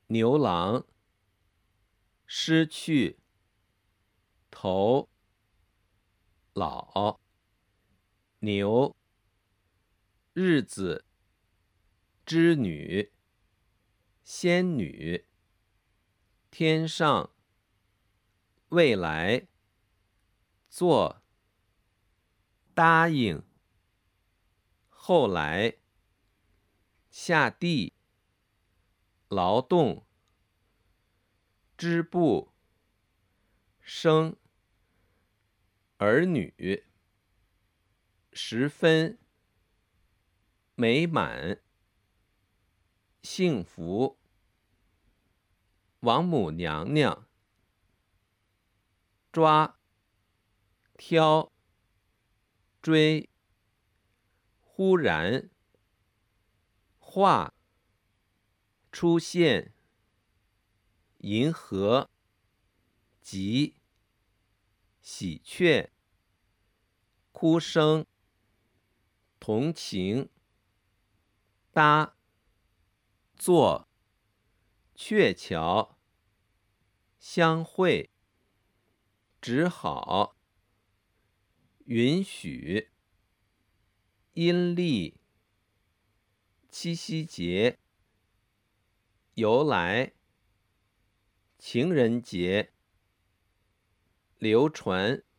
牛郎，失去，头，老，牛，日子，织女，仙女，天上，未来，做，答应，后来，下地，劳动，织布，生，儿女，十分，美满，幸福，王母娘娘，抓，挑，追，忽然，画，出现，银河，急，喜鹊，哭声，同情，搭，做，鹊桥，相会，只好，允许，阴历，七夕节，由来，情人节，流传，